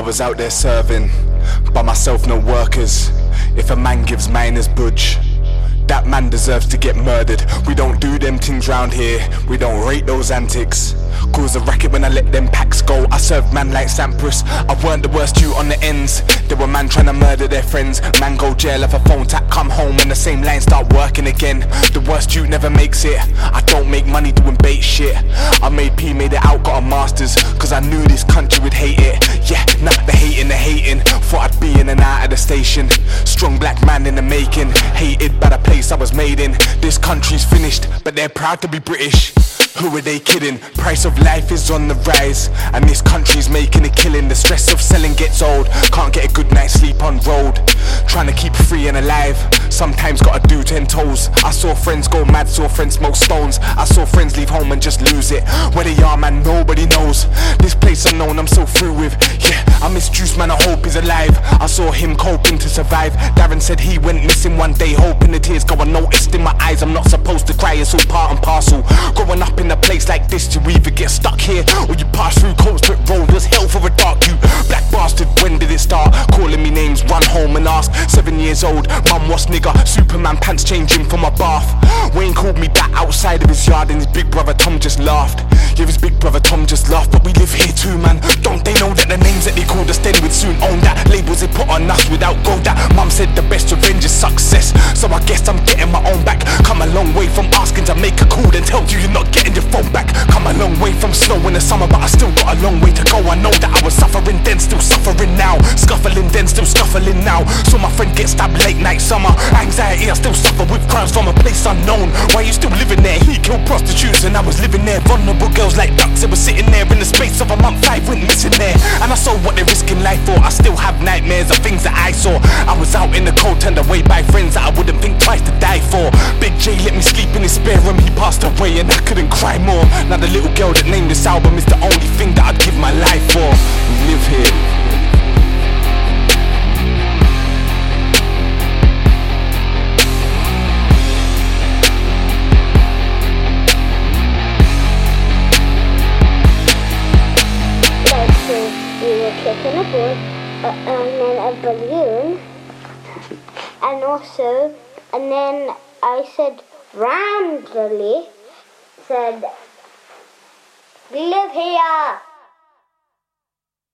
was out there serving, by myself, no workers. If a man gives mine as budge, that man deserves to get murdered. We don't do them things round here, we don't rate those antics. Cause a racket when I let them packs go. I served man like Sampras, I weren't the worst you on the ends. There were man trying to murder their friends. Man go jail if a phone tap, come home when the same line start working again. The worst you never makes it. I don't make money doing bait shit. I made made it out, got a masters, cause I knew this country would hate it. Yeah, nah, the hating. Thought I'd be in and out of the station. Strong black man in the making. Hated by the place I was made in. This country's finished, but they're proud to be British. Who are they kidding? Price of life is on the rise, and this country's making a killing. The stress of selling gets old, can't get a good night's sleep on road. Trying to keep free and alive, sometimes gotta do 10 toes. I saw friends go mad, saw friends smoke stones. I saw friends leave home and just lose it. Where they are, man, nobody knows. This place unknown I'm so through with. Yeah, I miss Juice, man, I hope he's alive. I saw him coping to survive. Darren said he went missing one day, hoping the tears go unnoticed in my eyes. I'm not supposed to cry, it's all part and parcel. Growing up in a place like this, you either get stuck here or you pass through Colesbrook Road. Was hell for a dark you black bastard. When did it start? Calling me names, run home and ask. 7 years old, mum was nigger. Superman pants changing for my bath. Wayne called me that outside of his yard, and his big brother Tom just laughed. Yeah, his big brother Tom just laughed. But we live here too, man. Don't they know that the names that they called us then would soon own that? Labels they put on us without gold. That mum said the best revenge is success, so I guess I'm getting my own back. Come a long way from asking to make a call, then tell you you're not getting your phone back. Come a long way from snow in the summer, but I still got a long way to go. I know that I was suffering then, still suffering now. Scuffling then, still scuffling now. Saw my friend get stabbed late night summer. Anxiety, I still suffer with crimes from a place unknown. Why you still living there? He killed prostitutes and I was living there. Vulnerable girls like ducks, they were sitting there in the space of a month. 5 went missing there, and I saw what they're risking life for. I still have nightmares of things that I saw. I was out in the cold, turned away by friends that I wouldn't think twice to die for. Big J let me sleep in his spare room, he passed away and I couldn't cry more. Now the little girl that named this album is the only thing that I'd give my life for. We live here. We were kicking a ball and then a balloon, and then I said randomly, said, "Live here."